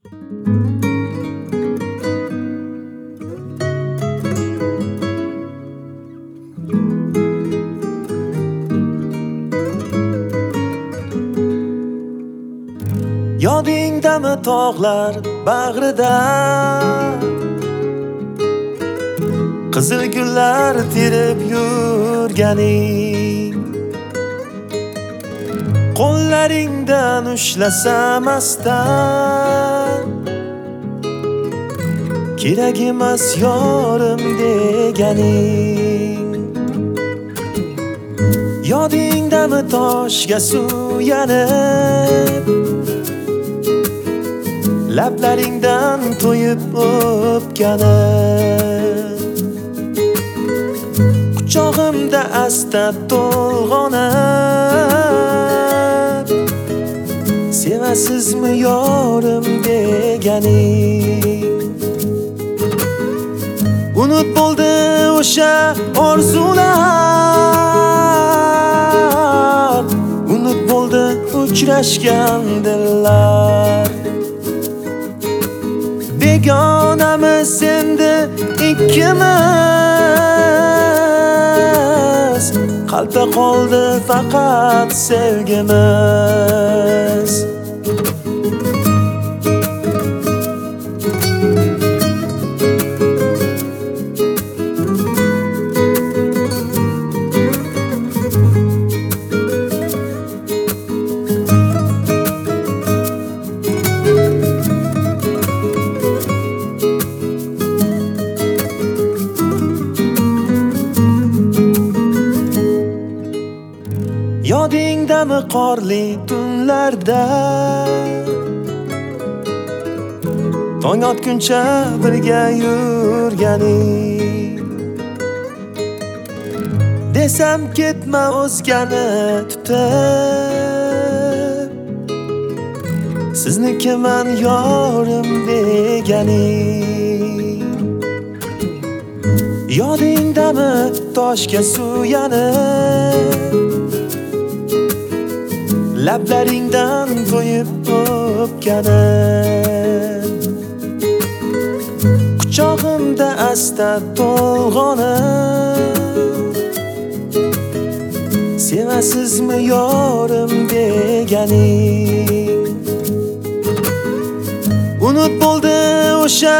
Yodingdami tog'lar bag'rida qizil gullar terib yurganing, qo'llaringdan ushlasam astan, kerak emas yorim deganing. Yodingdami toshga suyanib, lablaringdan to'yib o'pganim, quchog'imda asta to'lg'onib, sevasizmi yorim deganing. Unut bo'ldi o'sha orzular, unut bo'ldi uchrashgan dillar. Begonamiz endi ikkimiz, qalbda qoldi faqat sevgimiz. Yodingdami qorli tunlarda, tong otguncha birga yurganing, desam ketma o'zgani tutib, siznikiman yorim deganing. Yodingdami toshga suyanib, lablaringdan to'yib o'pganim, quchog'imda asta to'lg'onib, sevasizmi yorim deganing. Unut bo'ldi o'sha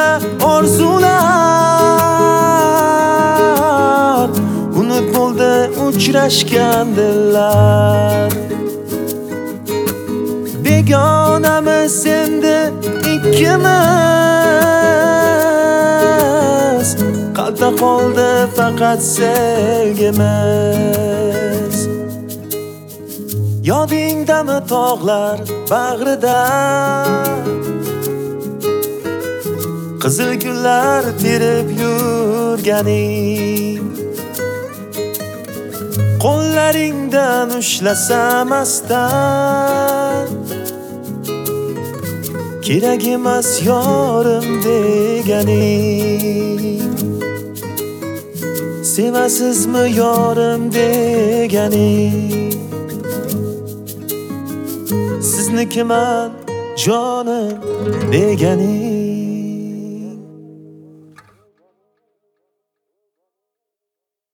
orzular, unut bo'ldi uchrashgan dillar. Begonamiz endi ikkimiz, qalbda qoldi faqat sevgimiz. Yodingdami tog'lar bag'rida qizil gullar terib yurganing, qo'llaringdan ushlasam astan, kerak emas yorim deganing. Sevasizmi yorim deganing. Siznikiman jonim deganing.